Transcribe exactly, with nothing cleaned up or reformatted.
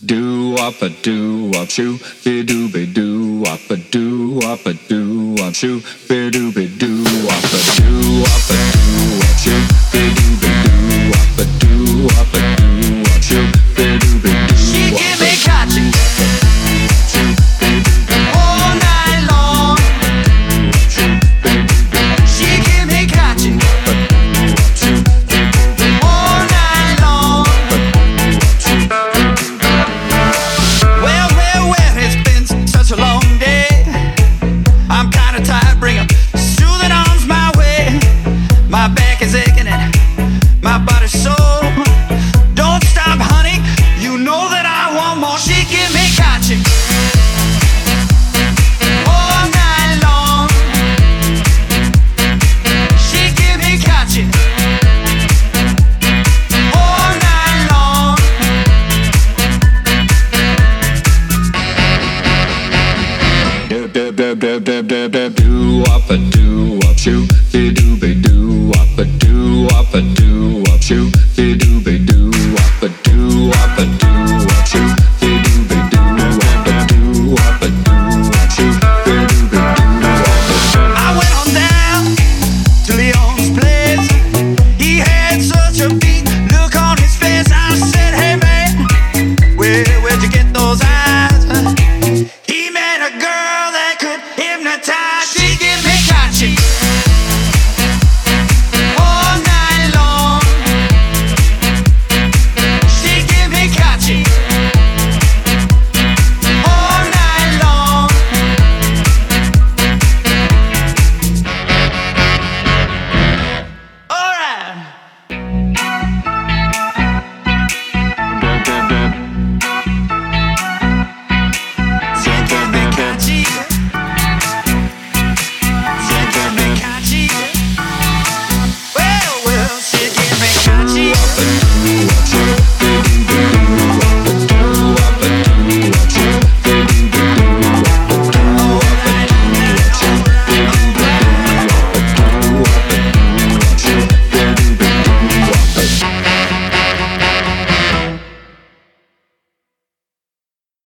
Do up a do up shoo, be do be do up a do up a do up shoo, be do be do up a do up a do up shoo, be do be do up a do up a do up shoo, be do be do. She give me catching all night long. She give me catching all night long. Well, well, well, it's been such a long day. I'm kinda tired, bring 'em soothing arms my way. My back is aching and my body's sore. Don't stop, honey, you know that I want more. She give me catching all night long. She give me catching all night long. Dub dub dub dub dub dub